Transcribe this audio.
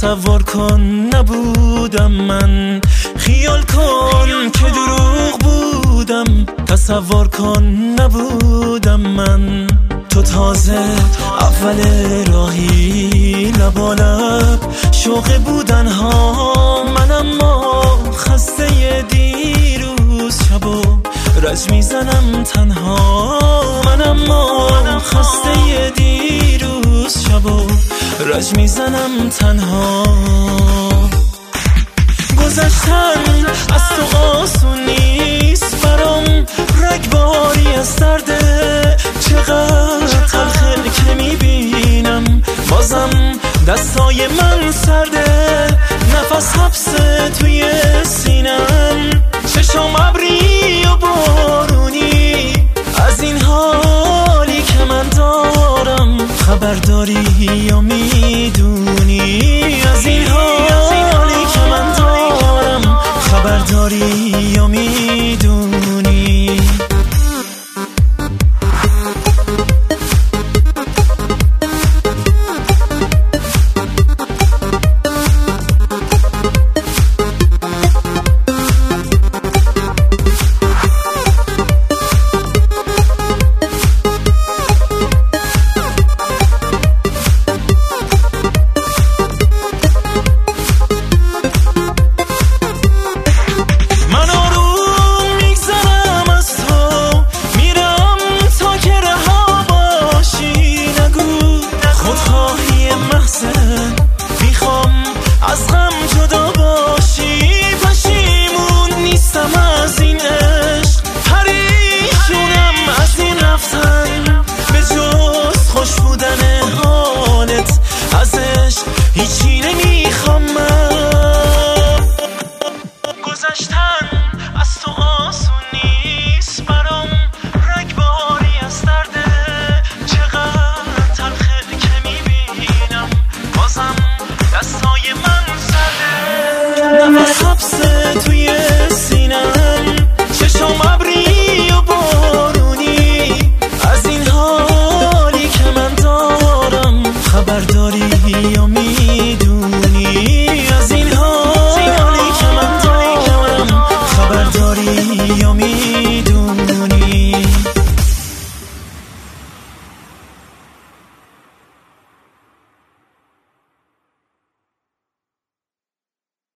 تصور کن نبودم من، خیال کن که دروغ بودم، تصور کن نبودم من. تو تازه اول راهی، لبالب شوق بودن ها، من اما خسته دیروز شب و رج میزنم تنها، من اما خسته دیروز شب و رج میزنم تنها. گذشتن از تو آسون نیست برام، رگباری از درده چقدر تلخه که میبینم، بازم دستای من سرده، نفس حبسه توی سینم، چشم ابری و بارونی از این حالی که من دارم، خبر داری یا میدونی؟